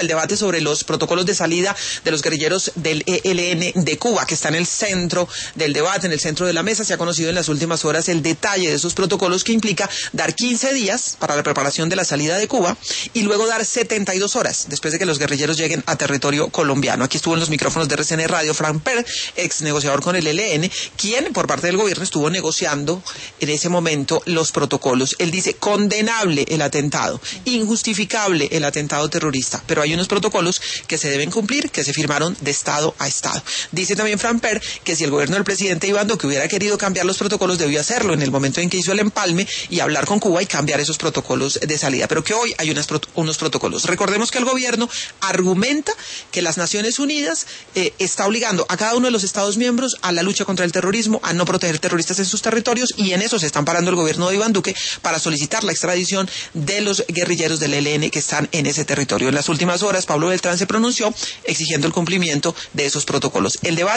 el debate sobre los protocolos de salida de los guerrilleros del ELN de Cuba, que está en el centro del debate, en el centro de la mesa. Se ha conocido en las últimas horas el detalle de esos protocolos, que implica dar 15 días para la preparación de la salida de Cuba y luego dar 72 horas después de que los guerrilleros lleguen a territorio colombiano. Aquí estuvo en los micrófonos de RCN Radio Frank Per, ex negociador con el ELN, quien por parte del gobierno estuvo negociando en ese momento los protocolos. Él dice: condenable el atentado, injustificable el atentado terrorista, pero hay unos protocolos que se deben cumplir, que se firmaron de Estado a Estado. Dice también Frank Per que si el gobierno del presidente Iván Duque hubiera querido cambiar los protocolos, debió hacerlo en el momento en que hizo el empalme y hablar con Cuba y cambiar esos protocolos de salida, pero que hoy hay unos protocolos. Recordemos que el gobierno argumenta que las Naciones Unidas está obligando a cada uno de los Estados miembros a la lucha contra el terrorismo, a no proteger terroristas en sus territorios, y en eso se está amparando el gobierno de Iván Duque para solicitar la extradición de los guerrilleros del ELN que están en ese territorio. En las últimas horas, Pablo Beltrán se pronunció exigiendo el cumplimiento de esos protocolos. El debate